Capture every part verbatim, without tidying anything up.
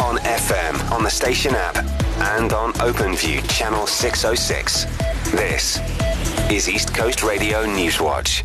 on F M, on the station app, and on OpenView Channel six oh six. This is East Coast Radio Newswatch.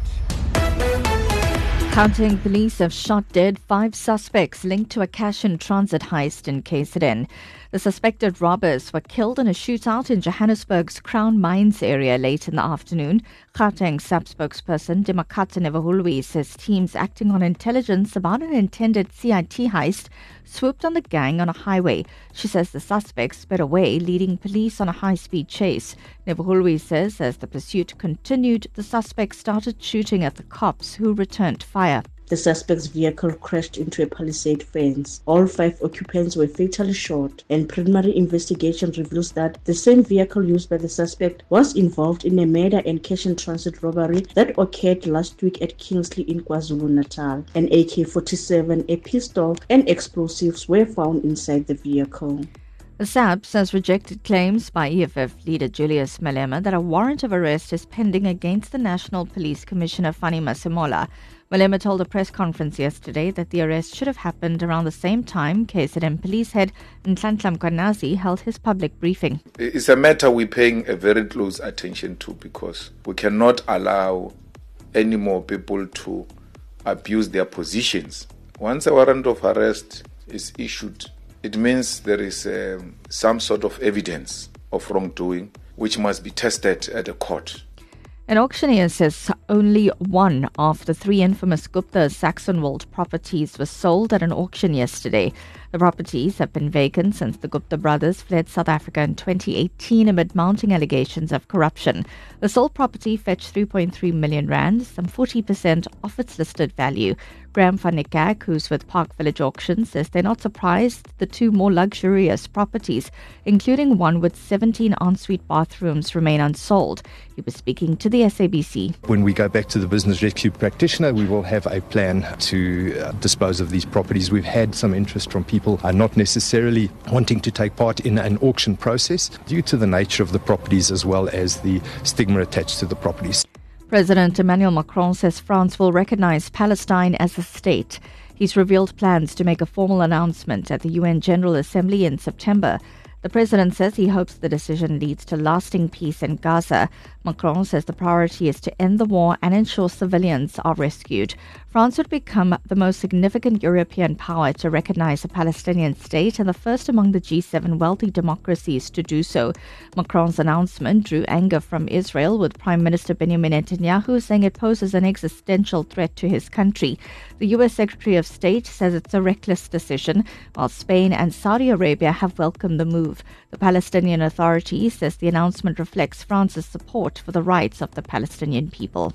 Gauteng police have shot dead five suspects linked to a cash and transit heist in K Z N. The suspected robbers were killed in a shootout in Johannesburg's Crown Mines area late in the afternoon. Gauteng S A P spokesperson Dimakatse Nevohulwi says teams acting on intelligence about an intended C I T heist swooped on the gang on a highway. She says the suspects sped away, leading police on a high-speed chase. Nevohulwi says as the pursuit continued, the suspects started shooting at the cops, who returned fire. The suspect's vehicle crashed into a palisade fence. All five occupants were fatally shot, and preliminary investigation reveals that the same vehicle used by the suspect was involved in a murder and cash and transit robbery that occurred last week at Kingsley in KwaZulu-Natal. An A K forty-seven, a pistol, and explosives were found inside the vehicle. The S A P S has rejected claims by E F F leader Julius Malema that a warrant of arrest is pending against the National Police Commissioner Fani Masemola. Malema told a press conference yesterday that the arrest should have happened around the same time K Z N Police Head Nhlanhla Mkhwanazi held his public briefing. It's a matter we're paying a very close attention to, because we cannot allow any more people to abuse their positions. Once a warrant of arrest is issued, it means there is um, some sort of evidence of wrongdoing which must be tested at a court. An auctioneer says only one of the three infamous Gupta Saxonwold properties was sold at an auction yesterday. The properties have been vacant since the Gupta brothers fled South Africa in twenty eighteen amid mounting allegations of corruption. The sold property fetched three point three million rand, some forty percent off its listed value. Graham van Niekerk, who's with Park Village Auctions, says they're not surprised the two more luxurious properties, including one with seventeen ensuite bathrooms, remain unsold. He was speaking to the S A B C. When we go back to the business rescue practitioner, we will have a plan to uh, dispose of these properties. We've had some interest from people are not necessarily wanting to take part in an auction process due to the nature of the properties as well as the stigma attached to the properties. President Emmanuel Macron says France will recognize Palestine as a state. He's revealed plans to make a formal announcement at the U N General Assembly in September. The president says he hopes the decision leads to lasting peace in Gaza. Macron says the priority is to end the war and ensure civilians are rescued. France would become the most significant European power to recognize a Palestinian state and the first among the G seven wealthy democracies to do so. Macron's announcement drew anger from Israel, with Prime Minister Benjamin Netanyahu saying it poses an existential threat to his country. The U S Secretary of State says it's a reckless decision, while Spain and Saudi Arabia have welcomed the move. The Palestinian Authority says the announcement reflects France's support for the rights of the Palestinian people.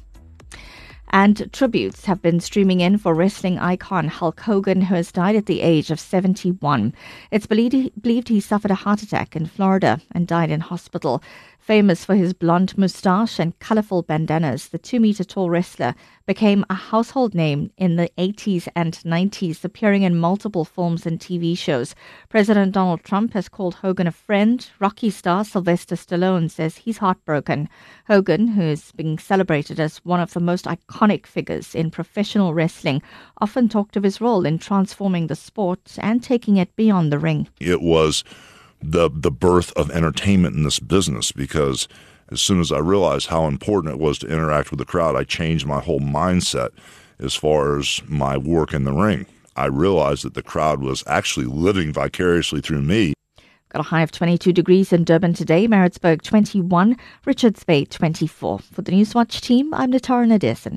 And tributes have been streaming in for wrestling icon Hulk Hogan, who has died at the age of seventy-one. It's believed he, believed he suffered a heart attack in Florida and died in hospital. Famous for his blonde moustache and colourful bandanas, the two-metre-tall wrestler became a household name in the eighties and nineties, appearing in multiple films and T V shows. President Donald Trump has called Hogan a friend. Rocky star Sylvester Stallone says he's heartbroken. Hogan, who is being celebrated as one of the most iconic figures in professional wrestling, often talked of his role in transforming the sport and taking it beyond the ring. It was the the birth of entertainment in this business, because as soon as I realized how important it was to interact with the crowd, I changed my whole mindset as far as my work in the ring. I realized that the crowd was actually living vicariously through me. Got a high of twenty-two degrees in Durban today, Maritzburg twenty-one, Richards Bay twenty-four. For the Newswatch team, I'm Natara Nadesan.